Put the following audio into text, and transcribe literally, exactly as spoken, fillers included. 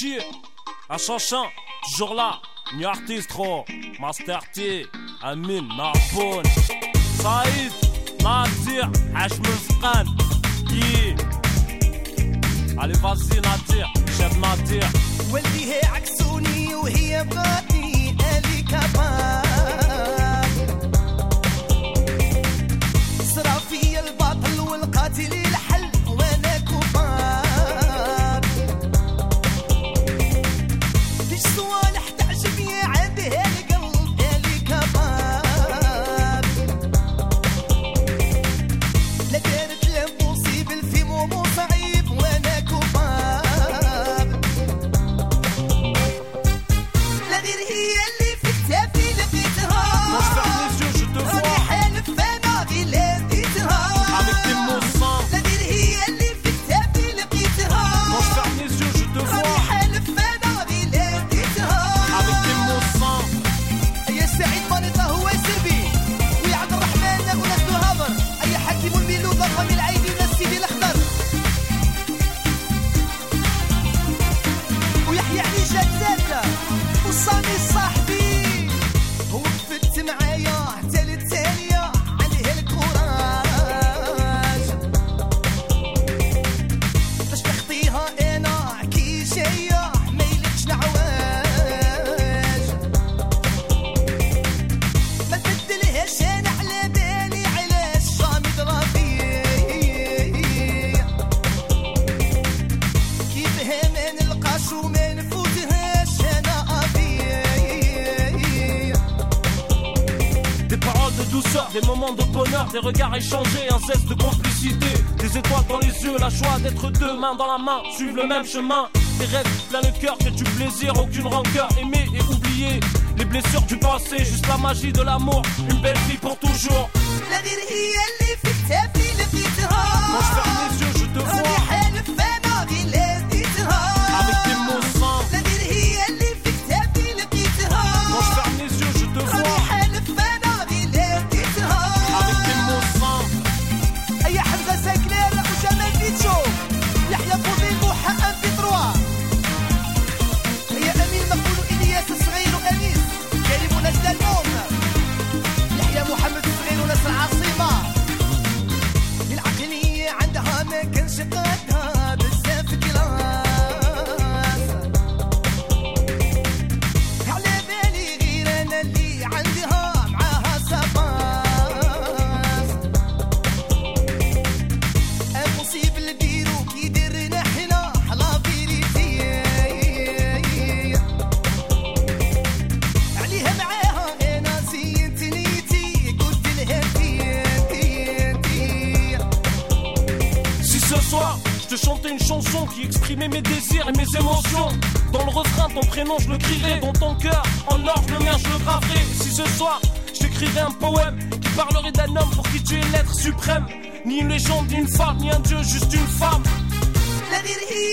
chier. À Chanchin, toujours là. New artist trop. Master T, Amin, Marboun, Saïd, Nadir, Hachmel Fqan, Guy. Allez vas-y Nadir, chef Nadir. واللي هي عكسوني وهي بغاتني اللي كبار صرا فيا الباطل والقاتل الحل وانا كبار فيش صوالح تعجبني عندها القلب اللي كبار لا دارت الامبوسيبل في مومو صعيب وانا كبار هي اللي في كتافي لقيتها راني حالف انا غير لقيتها لا غير هي اللي في كتافي لقيتها راني حالف انا غير لقيتها يا سعيد مانيطا هو سربي ويا عبد الرحمن وناس هابر اي حكيم الميلود الرامي العيدي وناس سيدي الاخضر ويحيى علي جاد زاده وصاني صاحبي هو قفلت معايا تالي التالية عليه الكوراج باش نخطيها انا كي جاية ميلكش نعواج ما تبدلهاش انا على بالي علاش جامي ضرافي كيفها ما نلقاش وما نفوتهاش douceur, des moments de bonheur, des regards échangés, un zeste de complicité, des étoiles dans les yeux, la joie d'être deux mains dans la main, suivre le même chemin, des rêves plein de cœur, que du plaisir, aucune rancœur, aimer et oublier les blessures du passé, juste la magie de l'amour, une belle vie pour toujours. Quand je ferme les yeux, je te vois avec tes mots simples. Quand je ferme les yeux, je te vois يحيى فوضي محقق في تروا هي أمين مقبول إلياس الصغير وأنيس كريم وناس دالموم يحيى محمد الصغير وناس العاصمة العقلية عندها ما كانش قادها بزاف كلاس على بالي غير أنا اللي عندها معاها سباس امبوسيبل ديرو كي درنا حنا حلا فيريتي عليها معاها انا زينت نيتي قلت لها انتي انتي Si ce soir je te chantais une chanson qui exprimait mes désirs et mes émotions, dans le refrain ton prénom je le crierai, dans ton cœur en or le mien je le graverai. Si ce soir je t'écrirais un poème qui parlerait d'un homme pour qui tu es l'être suprême, ni une légende, ni une femme, ni un dieu, juste une femme. لا غير هي